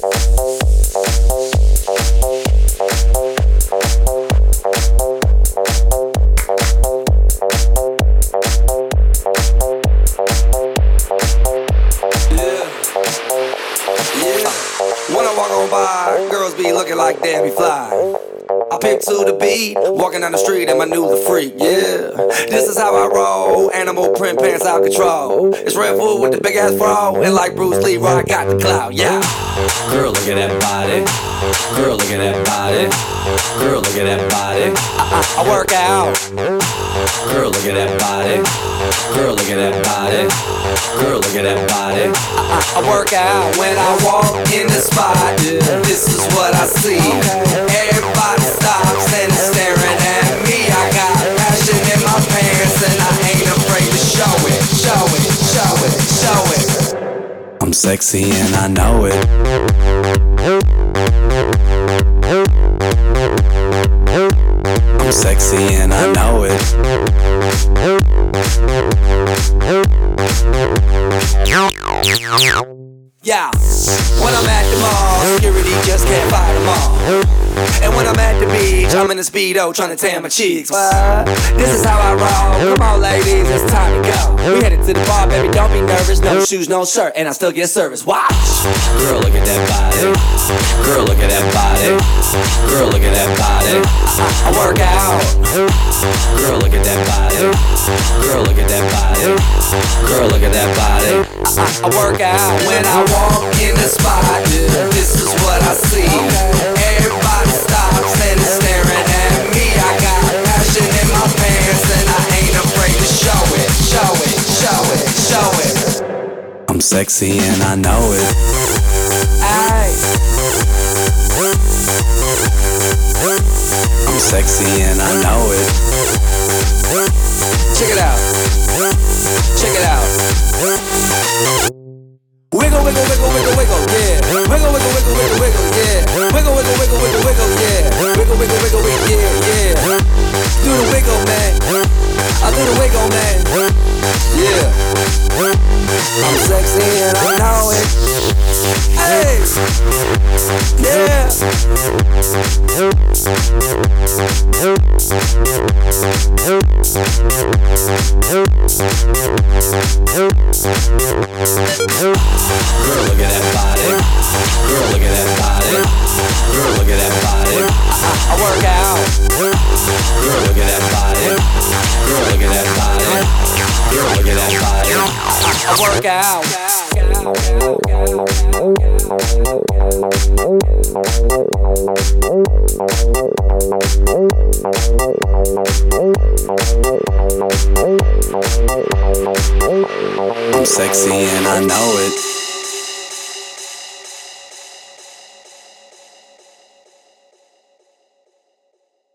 When I walk on by, girls be looking like Debbie Fly. I pimp to the beat, walking down the street in my new the freak, yeah. This is how I roll, animal print pants out control. It's Red Bull with the big ass bro, and like Bruce Lee, I got the clout, yeah. Girl, look at that body. Girl, look at that body. Girl, look at that body. I work out. Girl, look at that body. Girl, look at that body. Girl, look at that body. I work out when I walk in the spot. This is what I see. Everybody stops and is staring at me. I got passion in my pants and I ain't afraid to show it. Show it, show it, show it. I'm sexy and I know it. I'm sexy and I know it. Yeah, when I'm at the mall, security just can't fight them all. And when I'm at the beach, I'm in a Speedo trying to tan my cheeks. What? This is how I roll. Come on, ladies, it's time to go. We headed to the bar, baby, don't be nervous. No shoes, no shirt, and I still get service. Watch. Girl, look at that body. Girl, look at that body. Girl, look at that body. I work out. Girl, look at that body. Girl, look at that body. Girl, look at that body. I work out when I walk in the spot. This is what I see. Everybody stops and is staring at me. I got passion in my pants and I ain't afraid to show it. Show it, show it, show it. I'm sexy and I know it. Aye. I'm sexy and I know it. Check it out. Check it out. Wiggle, wiggle, wiggle, wiggle, wiggle, yeah. Wiggle, wiggle, wiggle, wiggle, wiggle, yeah. Wiggle, wiggle, wiggle, wiggle, wiggle, yeah. Wiggle, wiggle, wiggle, wiggle, yeah, yeah. Do the wiggle, man. I do the wiggle, man. Yeah. I'm sexy and I know it. Hey. Yeah. Girl, look at that body. Girl, look at that body. Girl, look at that body. I work out. Girl, look at that body. Girl, look at that body. Girl, look at that body. I work out. I'm sexy and I know it.